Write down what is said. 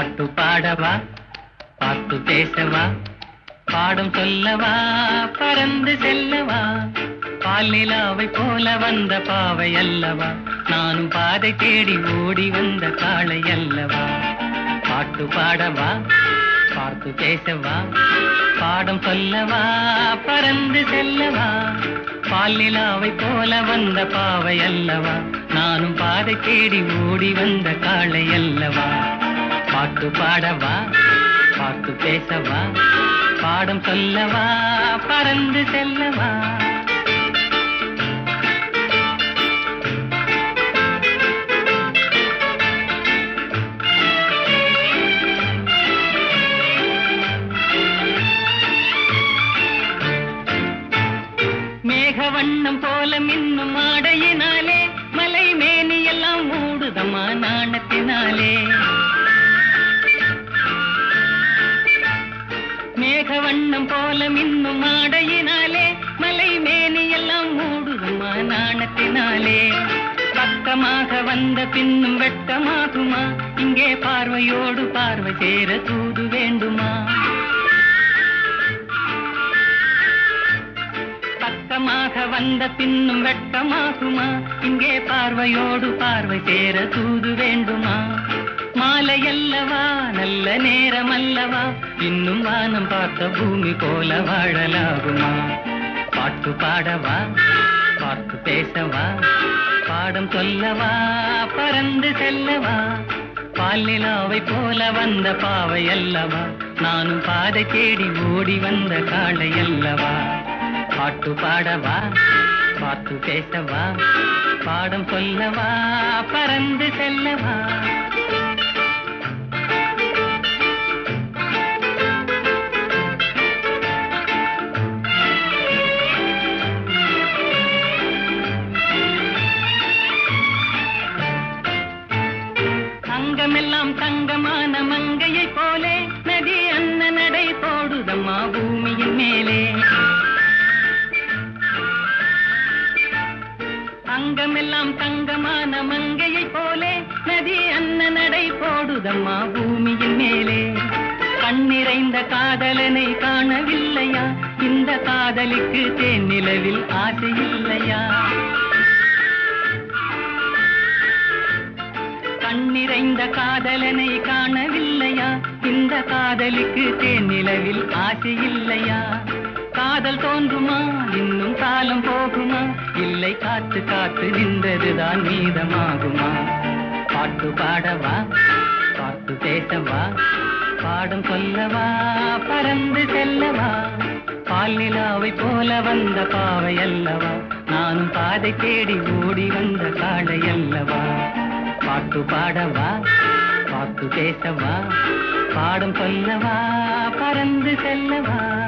பாட்டு பாடவா, பாட்டு பேசவா, பாடம் சொல்லவா, பறந்து செல்லவா, பாலிலாவை போல வந்த பாவை அல்லவா, நானும் பாதை தேடி ஓடி வந்த காளை அல்லவா. பாட்டு பாடவா, பாட்டு பேசவா, பாடம் சொல்லவா, பறந்து செல்லவா, பாலிலாவை போல வந்த பாவை அல்லவா, நானும் பாதை தேடி ஓடி வந்த காளை அல்லவா. பாட்டு பாடவா, பாட்டு பேசவா, பாடம் சொல்லவா, பறந்து செல்லவா. மேகவண்ணம் போல மின்னும் ஆடையினாலே மலை மேனி எல்லாம் மூடுதம்மா நாணத்தினாலே. மேகவண்ணம் போல மின்னும் ஆடையினாலே மலை மேனி எல்லாம் மூடுதம்மா நாணத்தினாலே. பக்கமாக வந்த பின்னும் வெட்டமாகுமா, இங்கே பார்வையோடு பார்வை சேர தூது வேண்டுமா. பக்கமாக வந்த பின்னும் வெட்கமாகுமா, இங்கே பார்வையோடு பார்வை சேர தூது வேண்டுமா. மாலை அல்லவா, நல்ல நேரம் அல்லவா, இன்னும் வானம் பார்த்த பூமி போல வாழலாகுமா. பாட்டு பாடவா, பாட்டு பேசவா, பாடம் சொல்லவா, பறந்து செல்லவா, பாலிலாவை போல வந்த பாவை அல்லவா, நானும் பாதை தேடி ஓடி வந்த காளை அல்லவா. பாட்டு பாடவா, பாட்டு பேசவா, பாடம் சொல்லவா, பறந்து செல்லவா. அங்கமெல்லாம் தங்கமான மங்கையை போலே நதி அன்ன நடை போடுதம்மா பூமியின் மேலே. அங்கமெல்லாம் தங்கமான மங்கையை போலே நதி அன்ன நடை போடுதம்மா பூமியின் மேலே. கண்ணிறைந்த காதலனை காணவில்லையா, இந்த காதலிக்கு தேன் நிலவில் ஆசை இல்லையா. கண்ணிறைந்த காதலனை காணவில்லையா, இந்த காதலிக்கு தேன் நிலவில் ஆசை இல்லையா. காதல் தோன்றுமா, இன்னும் காலம் போகுமா, இல்லை காத்து காத்து நின்றதுதான் மீதமாகுமா. பாட்டு பாடவா, பாட்டு பேசவா, பாடம் சொல்லவா, பறந்து செல்லவா, பாலிலாவை போல வந்த பாவை அல்லவா, நானும் பாதை தேடி ஓடி வந்த காளை அல்லவா. பாட்டு பாடவா, பாட்டு பேசவா, பாடம் சொல்லவா, பறந்து செல்லவா.